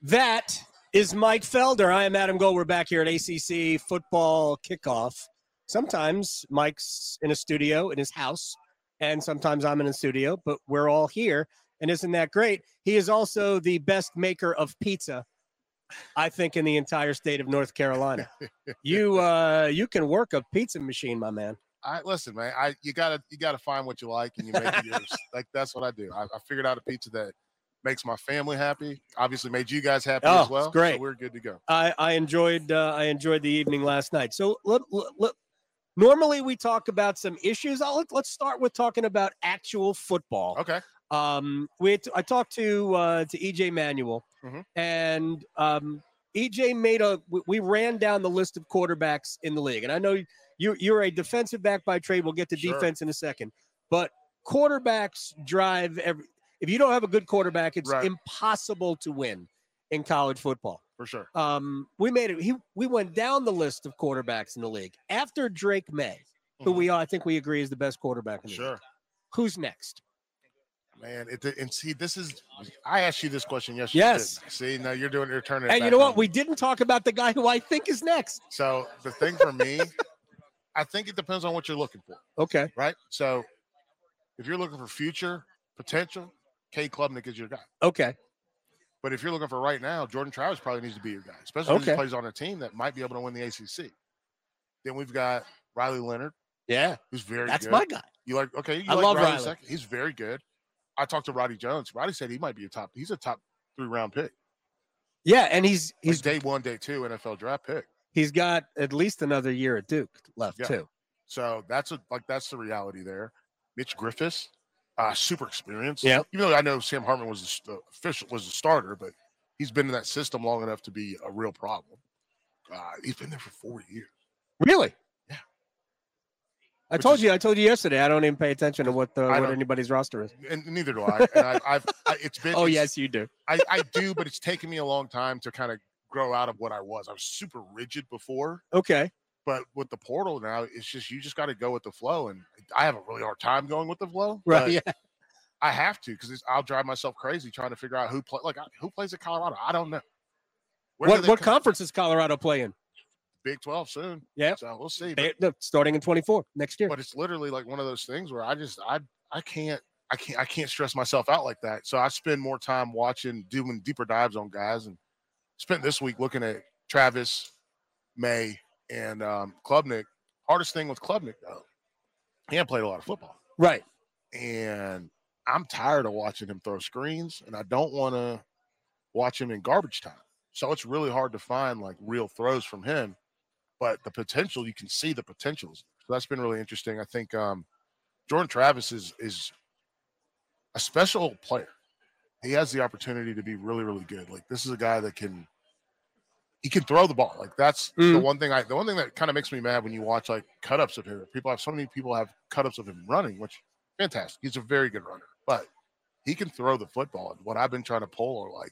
That is Mike Felder. I am Adam Gold. We're back here at ACC Football Kickoff. Sometimes Mike's in a studio in his house, and sometimes I'm in a studio, but we're all here, and isn't that great? He is also the best maker of pizza, I think, in the entire state of North Carolina. You can work a pizza machine, my man. Listen, man. You gotta find what you like and you make it yours. Like that's what I do. I figured out a pizza that makes my family happy. Obviously, made you guys happy as well. It's great. So we're good to go. I enjoyed the evening last night. So normally we talk about some issues. Let's start with talking about actual football. Okay. I talked to EJ Manuel, and EJ we ran down the list of quarterbacks in the league, and I know you're a defensive back by trade. We'll get to defense in a second, but quarterbacks drive every. If you don't have a good quarterback, it's impossible to win in college football. For sure. We went down the list of quarterbacks in the league after Drake May, who I think we agree is the best quarterback in the league. Who's next? Man, I asked you this question yesterday. Yes. See, now you're turning it And back you know what? on. We didn't talk about the guy who I think is next. So the thing for me, I think it depends on what you're looking for. Okay. Right? So if you're looking for future potential, Cade Klubnik is your guy. Okay. But if you're looking for right now, Jordan Travis probably needs to be your guy, especially if he plays on a team that might be able to win the ACC. Then we've got Riley Leonard. Yeah. Who's very That's good. my guy. I love Riley. Second. He's very good. I talked to Roddy Jones. Roddy said he might be he's a top 3-round pick. Yeah, and he's day 1, day 2 NFL draft pick. He's got at least another year at Duke left too. So that's the reality there. Mitch Griffiths. Super experienced. Yeah. Even though I know Sam Hartman was the starter, but he's been in that system long enough to be a real problem. He's been there for 4 years. Really? Yeah. I told you yesterday. I don't even pay attention to what anybody's roster is, and neither do I. And it's been. Oh yes, you do. I do, but it's taken me a long time to kind of grow out of what I was. I was super rigid before. Okay. But with the portal now, it's just you just got to go with the flow, and I have a really hard time going with the flow. Right? Yeah. I have to because I'll drive myself crazy trying to figure out who plays at Colorado. I don't know. What conference does Colorado play in? Big 12 soon. Yeah. So we'll see. Starting in 24 next year. But it's literally like one of those things where I can't stress myself out like that. So I spend more time doing deeper dives on guys, and spent this week looking at Travis, May, and Klubnik. Hardest thing with Klubnik, though, he hadn't played a lot of football. Right. And I'm tired of watching him throw screens, and I don't want to watch him in garbage time. So it's really hard to find, real throws from him. But the potential, you can see the potentials. So that's been really interesting. I think Jordan Travis is a special player. He has the opportunity to be really, really good. This is a guy that can throw the ball. That's the one thing that kind of makes me mad when you watch cut-ups of him. So many people have cut-ups of him running, which fantastic. He's a very good runner, but he can throw the football. And what I've been trying to pull are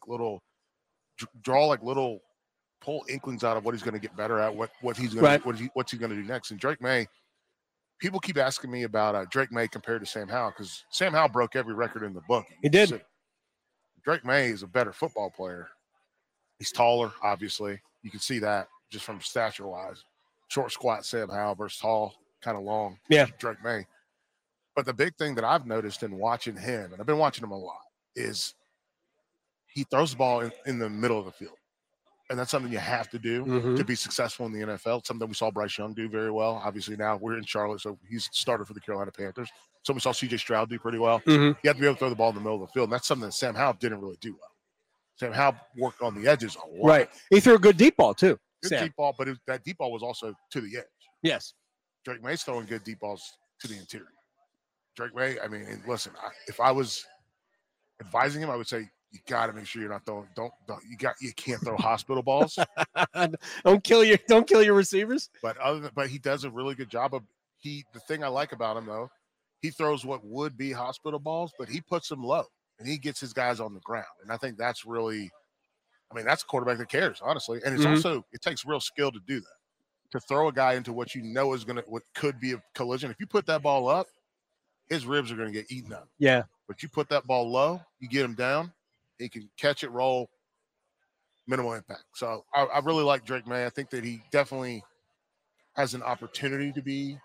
little pull inklings out of what he's going to get better at, what's he going to do next. And Drake May, people keep asking me about Drake May compared to Sam Howell because Sam Howell broke every record in the book. He did. Drake May is a better football player. He's taller, obviously. You can see that just from stature-wise. Short, squat Sam Howell versus tall, kind of long. Yeah. Drake May. But the big thing that I've noticed in watching him, and I've been watching him a lot, is he throws the ball in the middle of the field. And that's something you have to do to be successful in the NFL. It's something we saw Bryce Young do very well. Obviously, now we're in Charlotte, so he's the starter for the Carolina Panthers. So we saw C.J. Stroud do pretty well. You have to be able to throw the ball in the middle of the field, and that's something that Sam Howell didn't really do well. Sam Howell worked on the edges a lot. Right. He threw a good deep ball, too. Good deep ball, but that deep ball was also to the edge. Yes. Drake May's throwing good deep balls to the interior. Drake May, I mean, listen, if I was advising him, I would say, you got to make sure you're not throwing. You can't throw hospital balls. Don't kill your receivers. But he does a really good job of the thing I like about him though, he throws what would be hospital balls, but he puts them low and he gets his guys on the ground. And I think that's really, that's a quarterback that cares, honestly. And it's also it takes real skill to do that. To throw a guy into what you know is what could be a collision. If you put that ball up, his ribs are going to get eaten up. Yeah. But you put that ball low, you get him down. He can catch it, roll, minimal impact. So I really like Drake May. I think that he definitely has an opportunity to be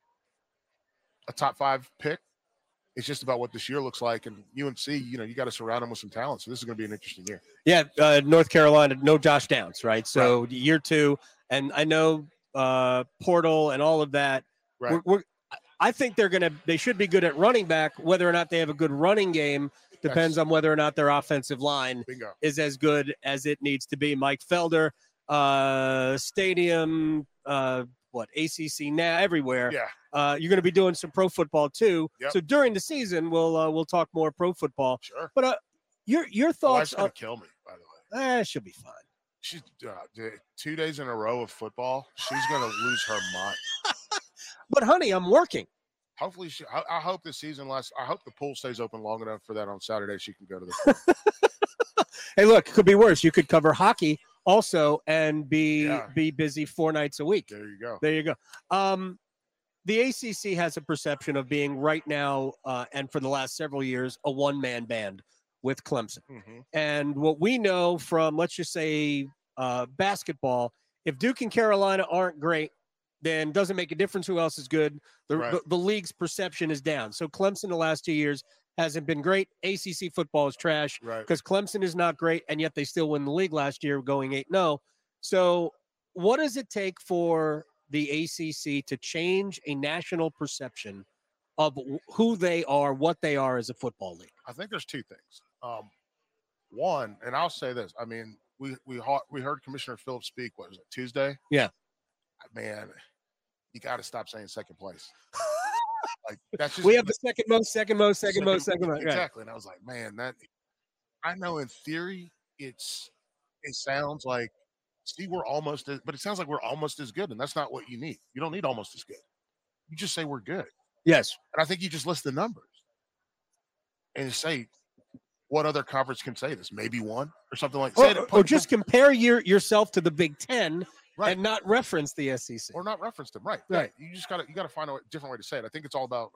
a top 5 pick. It's just about what this year looks like. And UNC, you got to surround them with some talent. So this is going to be an interesting year. Yeah, North Carolina, no Josh Downs, right? So year 2, and I know portal and all of that. Right. I think they should be good at running back. Whether or not they have a good running game depends on whether or not their offensive line is as good as it needs to be. Mike Felder, Stadium, ACC now, everywhere. Yeah. You're going to be doing some pro football too. Yep. So during the season, we'll talk more pro football. Sure. But your thoughts? Wife's going to kill me, by the way. It should be fine. She's 2 days in a row of football. She's going to lose her mind. But honey, I'm working. Hopefully, I hope this season lasts. I hope the pool stays open long enough for that on Saturday she can go to the pool. Hey, look, it could be worse. You could cover hockey also and be busy 4 nights a week. There you go. There you go. The ACC has a perception of being right now, and for the last several years, a one-man band with Clemson. Mm-hmm. And what we know from, let's just say, basketball, if Duke and Carolina aren't great, then doesn't make a difference who else is good. The league's perception is down. So Clemson the last 2 years hasn't been great. ACC football is trash because Clemson is not great, and yet they still won the league last year going 8-0. So what does it take for the ACC to change a national perception of who they are, what they are as a football league? I think there's 2 things. One, and I'll say this. I mean, we heard Commissioner Phillips speak, what was it, Tuesday? Yeah. Man, you got to stop saying second place. Like that's just we have the second most. Exactly. Right. And I was like, man, I know in theory it sounds like we're almost but it sounds like we're almost as good, and that's not what you need. You don't need almost as good. You just say we're good. Yes. And I think you just list the numbers and say what other conference can say this? Maybe one or something like that. Or just compare yourself to the Big Ten. Right. And not reference the SEC. Or not reference them, right. You just gotta find a different way to say it. I think it's all about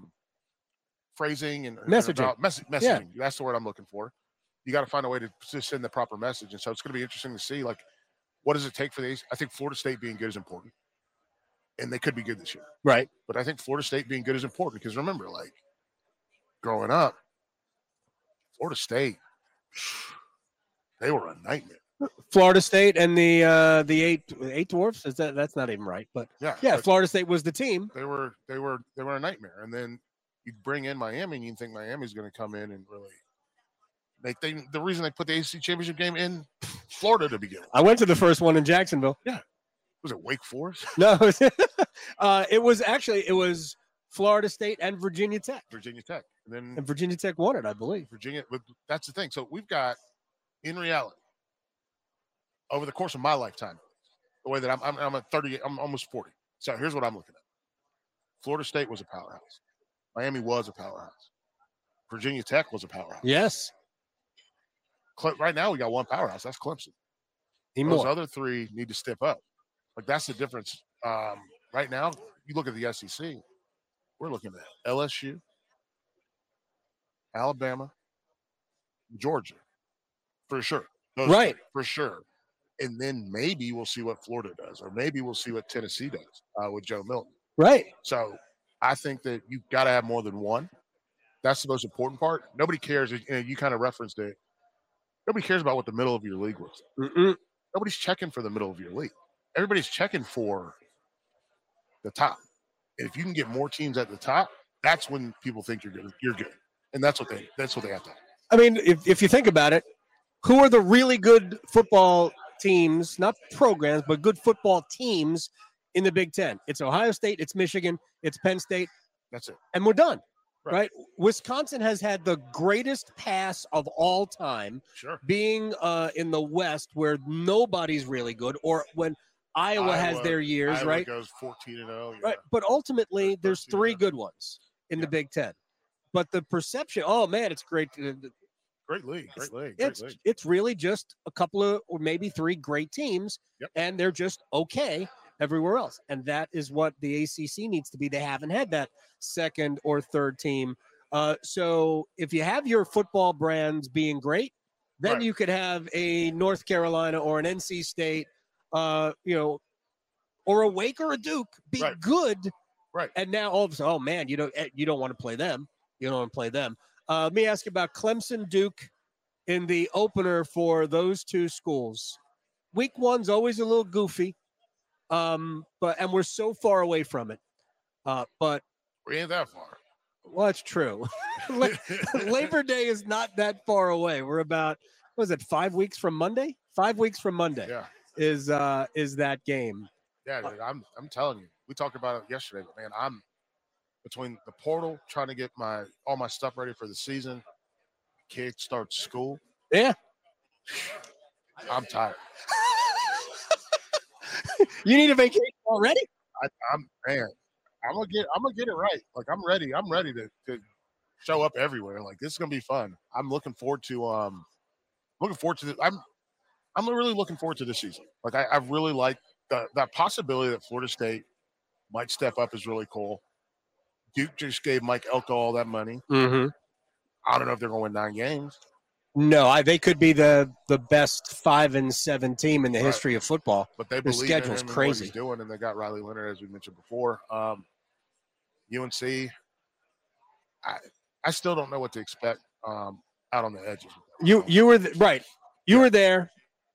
phrasing and messaging. Messaging. Yeah. That's the word I'm looking for. You got to find a way to send the proper message. And so it's going to be interesting to see, like, what does it take for these? I think Florida State being good is important. And they could be good this year. Right. But I think Florida State being good is important because remember, like, growing up, Florida State, they were a nightmare. Florida State and the eight dwarfs, that's not even right, but Florida State was the team. They were a nightmare, and then you bring in Miami, and you think Miami's going to come in and really the reason they put the ACC championship game in Florida to begin with. I went to the first one in Jacksonville. Yeah, was it Wake Forest? No, it was Florida State and Virginia Tech. And Virginia Tech won it, I believe. But that's the thing. So we've got, in reality, over the course of my lifetime, the way that I'm at 38, I'm almost 40. So here's what I'm looking at. Florida State was a powerhouse. Miami was a powerhouse. Virginia Tech was a powerhouse. Yes. Right now we got one powerhouse. That's Clemson. Those other 3 need to step up. Like that's the difference. Right now, you look at the SEC, we're looking at LSU, Alabama, Georgia, for sure. Those 3, for sure. And then maybe we'll see what Florida does, or maybe we'll see what Tennessee does with Joe Milton. Right. So I think that you've got to have more than one. That's the most important part. Nobody cares. You kind of referenced it. Nobody cares about what the middle of your league looks like. Nobody's checking for the middle of your league. Everybody's checking for the top. And if you can get more teams at the top, that's when people think you're good. You're good, and that's what they have to have. I mean, if you think about it, who are the really good football teams, not programs, but good football teams in the Big Ten? It's Ohio State, it's Michigan, it's Penn State. That's it. And we're done, right? Wisconsin has had the greatest pass of all time, being in the West where nobody's really good, or when Iowa has their years, Iowa right? Goes 14-0. Right. But ultimately, there's 3 good ones in the Big Ten. But the perception, oh, man, it's great. Great league. It's really just a couple of, or maybe 3 great teams, and they're just okay everywhere else. And that is what the ACC needs to be. They haven't had that second or third team. So if you have your football brands being great, Then Right. you could have a North Carolina or an NC State, or a Wake or a Duke be Right. good. Right. And now all of a sudden, oh man, you don't want to play them. You don't want to play them. Let me ask you about Clemson Duke in the opener for those two schools. Week one's always a little goofy, and we're so far away from it. But We ain't that far. well, that's true. Labor Day is not that far away. We're about, what was it, 5 weeks from Monday? 5 weeks from Monday Yeah. is that game. Yeah, dude, I'm telling you. We talked about it yesterday, but man, I'm between the portal trying to get all my stuff ready for the season. Kids start school. Yeah. I'm tired. You need a vacation already? I'm gonna get it right. Like I'm ready to show up everywhere. Like this is gonna be fun. I'm looking forward to this. I'm really looking forward to this season. Like I really like that possibility that Florida State might step up is really cool. Duke just gave Mike Elko all that money. Mm-hmm. I don't know if they're going to win 9 games. No, they could be the best 5-7 team in the history of football. But they Their believe schedule's in him crazy. And what he's doing, and they got Riley Leonard, as we mentioned before. UNC, I still don't know what to expect out on the edges. You were right. You were there.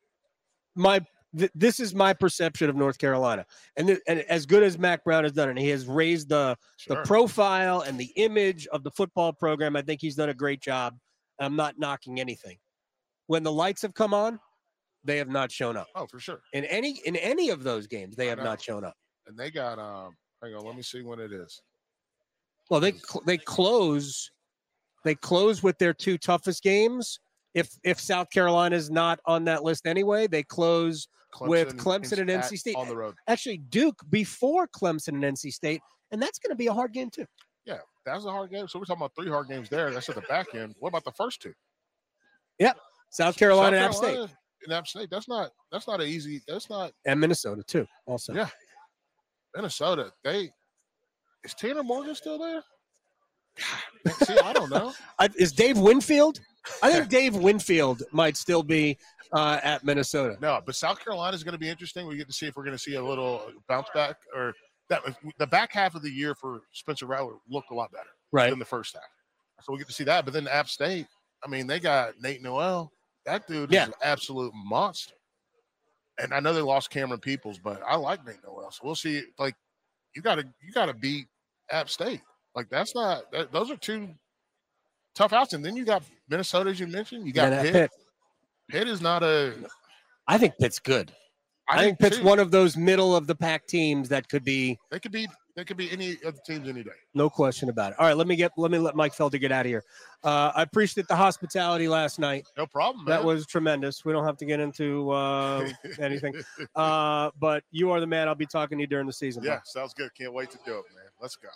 This is my perception of North Carolina, and as good as Mac Brown has done, and he has raised the profile and the image of the football program. I think he's done a great job. I'm not knocking anything. When the lights have come on, they have not shown up. Oh, for sure. In any of those games, they have not shown up. And they got hang on, let me see when it is. Well, they close with their 2 toughest games. If South Carolina is not on that list anyway, they close with Clemson and NC State. On the road. Actually, Duke before Clemson and NC State, and that's going to be a hard game too. Yeah, that's a hard game. So we're talking about 3 hard games there. That's at the back end. What about the first 2? Yep, South Carolina and App State. And App State. That's not an easy. That's not. And Minnesota too. Also. Yeah, Minnesota. Is Tanner Morgan still there? See, I don't know. Is Dave Winfield? I think Dave Winfield might still be at Minnesota. No, but South Carolina is going to be interesting. We get to see if we're going to see a little bounce back, or that the back half of the year for Spencer Rattler looked a lot better than the first half. So we get to see that. But then App State, I mean, they got Nate Noel. That dude is an absolute monster. And I know they lost Cameron Peoples, but I like Nate Noel. So we'll see. Like, you got to beat App State. Like those are 2 tough outs. And then you got Minnesota, as you mentioned. You got Pitt. Pitt is not a. I think Pitt's good. I think Pitt's one of those middle of the pack teams that could be. They could be any of the teams any day. No question about it. All right, let me let Mike Felder get out of here. I appreciate the hospitality last night. No problem, man. That was tremendous. We don't have to get into anything. But you are the man. I'll be talking to you during the season. Yeah, sounds good. Can't wait to do it, man. Let's go.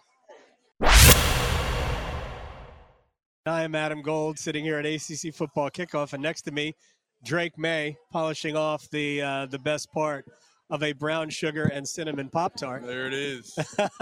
I am Adam Gold, sitting here at ACC Football Kickoff, and next to me, Drake May, polishing off the best part of a brown sugar and cinnamon Pop-Tart. There it is.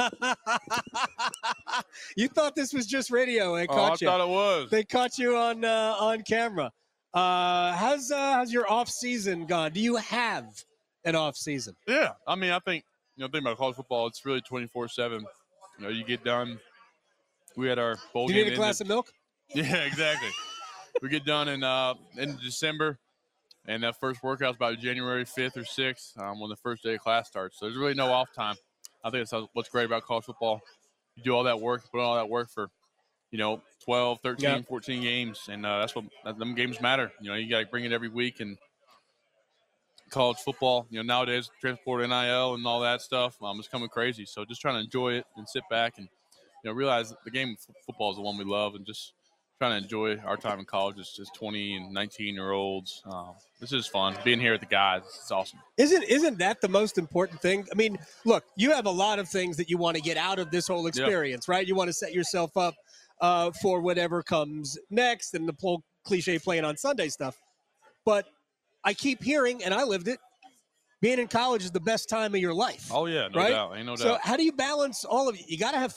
You thought this was just radio. They I thought it was. They caught you on camera. How's your off season gone? Do you have an off season? Yeah. I mean, I think, think about college football, it's really 24/7. You get done. We had our bowl game. Do you need a glass of milk? Yeah, exactly. We get done in December, and that first workout's about January 5th or 6th when the first day of class starts. So there's really no off time. I think that's what's great about college football. You do all that work, put all that work for, 12, 13, 14 games, and them games matter. You got to bring it every week, and college football, nowadays, transport NIL and all that stuff, it's coming crazy. So just trying to enjoy it and sit back and, realize that the game of football is the one we love, and just trying to enjoy our time in college as 20 and 19-year-olds. This is fun. Being here with the guys, it's awesome. Isn't that the most important thing? I mean, look, you have a lot of things that you want to get out of this whole experience, right? You want to set yourself up for whatever comes next and the whole cliche playing on Sunday stuff. But I keep hearing, and I lived it, being in college is the best time of your life. Oh, yeah, no doubt. Ain't no doubt. So how do you balance all of it? You got to have fun.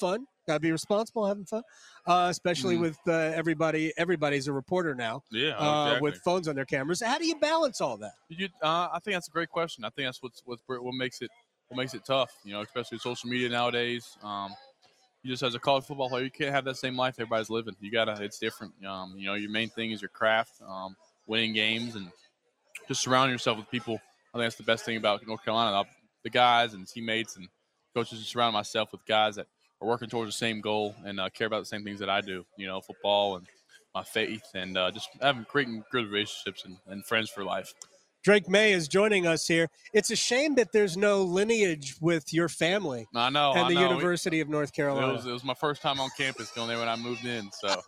Gotta be responsible, having fun, especially with everybody. Everybody's a reporter now. Yeah, exactly. With phones on their cameras. How do you balance all that? I think that's a great question. I think that's what makes it tough. Especially social media nowadays. You just as a college football player, you can't have that same life everybody's living. It's different. Your main thing is your craft, winning games, and just surrounding yourself with people. I think that's the best thing about North Carolina. The guys and teammates and coaches, surround myself with guys that are working towards the same goal and care about the same things that I do. Football and my faith, and just creating good relationships and friends for life. Drake Maye is joining us here. It's a shame that there's no lineage with your family. I know. And the University of North Carolina. It was my first time on campus going there when I moved in. So,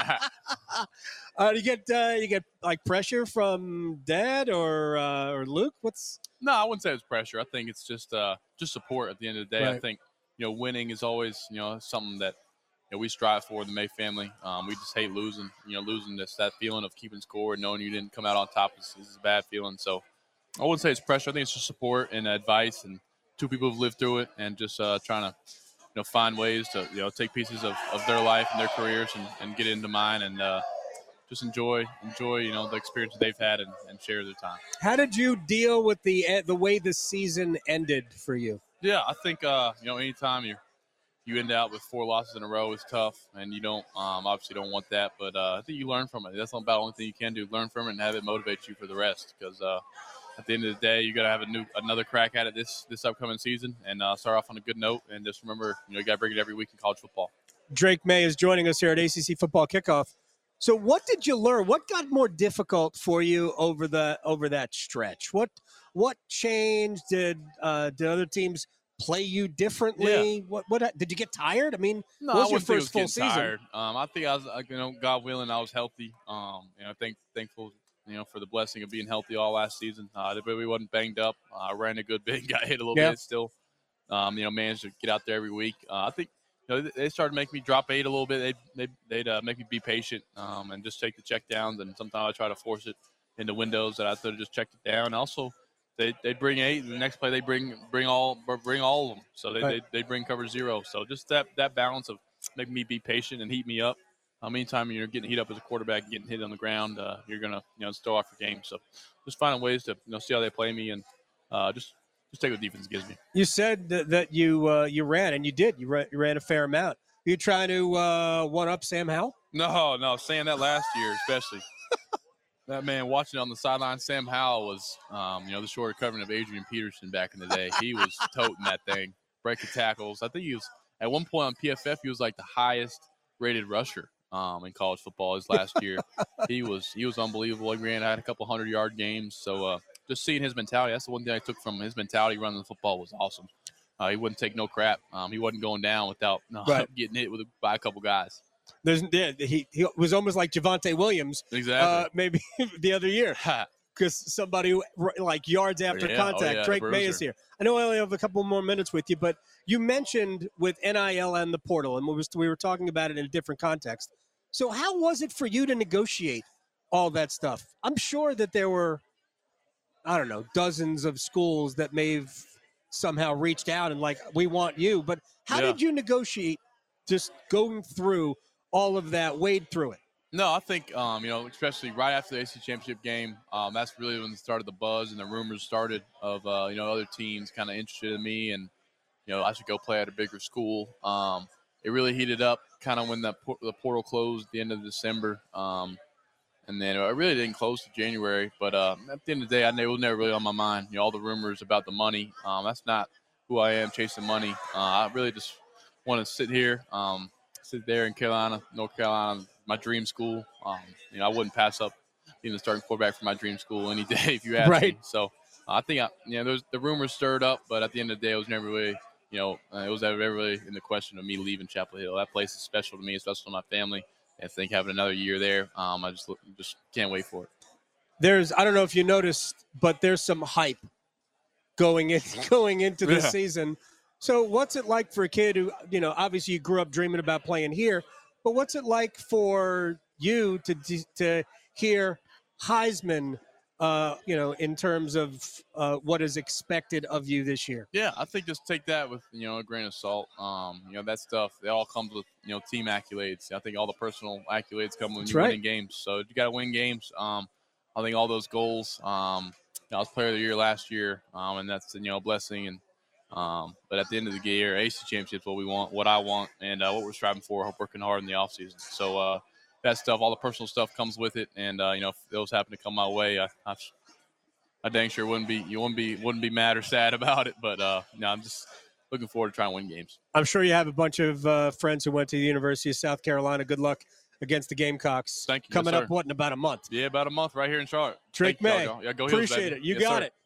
you get like pressure from Dad or Luke? No, I wouldn't say it's pressure. I think it's just support. At the end of the day, right. I think winning is always something that we strive for. The Maye family. We just hate losing. Losing that feeling of keeping score and knowing you didn't come out on top is a bad feeling. So I wouldn't say it's pressure. I think it's just support and advice, and two people who've lived through it, and just trying to find ways to take pieces of their life and their careers and get into mine, and just enjoy the experience they've had and share their time. How did you deal with the way the season ended for you? Yeah, I think anytime you end out with 4 losses in a row is tough, and you don't obviously don't want that. But I think you learn from it. That's about the only thing you can do: learn from it and have it motivate you for the rest. Because at the end of the day, you got to have another crack at it this upcoming season, and start off on a good note. And just remember, you got to bring it every week in college football. Drake Maye is joining us here at ACC Football Kickoff. So, what did you learn? What got more difficult for you over that stretch? What changed? Did other teams play you differently? Yeah. What did you get tired? I mean, no, what was your first full season? Tired. I think I was, God willing, I was healthy. Thankful, for the blessing of being healthy all last season. We wasn't banged up. I ran a good bit, got hit a little bit still. Managed to get out there every week. I think they started making me drop 8 a little bit. They'd make me be patient and just take the check downs, and sometimes I try to force it into windows that I thought just checked it down. Also, They bring 8, and the next play they bring all of them. So they bring cover 0. So just that balance of making me be patient and heat me up. Anytime you're getting heat up as a quarterback, getting hit on the ground, you're gonna throw off your game. So just finding ways to see how they play me, and just take what defense gives me. You said that you ran, and you did. You ran a fair amount. Are you trying to one up Sam Howell? No, saying that last year especially. That man, watching it on the sideline, Sam Howell was, the short covering of Adrian Peterson back in the day. He was toting that thing, breaking tackles. I think he was, at one point on PFF, he was like the highest rated rusher in college football his last year. He was unbelievable. He had a couple 100-yard games. So just seeing his mentality, that's the one thing I took from his mentality running the football was awesome. He wouldn't take no crap. He wasn't going down without getting hit by a couple guys. He was almost like Javonte Williams, exactly. Maybe the other year, because somebody who, like yards after contact. Drake Maye is here. I know I only have a couple more minutes with you, but you mentioned with NIL and the portal, and we were talking about it in a different context. So how was it for you to negotiate all that stuff? I'm sure that there were, I don't know, dozens of schools that may have somehow reached out and like, we want you. But how did you negotiate just going through all of that, wade through it? No, I think, especially right after the ACC championship game, that's really when it started the buzz and the rumors started of, other teams kind of interested in me and, I should go play at a bigger school. It really heated up kind of when the portal closed at the end of December. And then it really didn't close to January. But at the end of the day, it was never really on my mind. All the rumors about the money, that's not who I am, chasing money. I really just want to sit there in North Carolina, my dream school. I wouldn't pass up being the starting quarterback for my dream school any day if you asked me. So I think, the rumors stirred up, but at the end of the day, it was never really, it was never really in the question of me leaving Chapel Hill. That place is special to me, especially to my family. I think having another year there, I just can't wait for it. I don't know if you noticed, but there's some hype going into this season. So what's it like for a kid who, obviously you grew up dreaming about playing here, but what's it like for you to hear Heisman in terms of what is expected of you this year? Yeah, I think just take that with a grain of salt. That stuff it all comes with team accolades. I think all the personal accolades come when That's you're right. winning games. So you got to win games. I think all those goals. I was Player of the Year last year, and that's a blessing. And but at the end of the year, AC Championship's what we want, what I want, and what we're striving for. Working hard in the offseason. So that stuff, all the personal stuff comes with it. And if those happen to come my way, I dang sure wouldn't be mad or sad about it. But I'm just looking forward to trying to win games. I'm sure you have a bunch of friends who went to the University of South Carolina. Good luck against the Gamecocks. Thank you. Coming Yes, up, in about a month? Yeah, about a month right here in Charlotte. Drake May. Yeah, go Heels, appreciate baby. it. You Yes, got sir. it.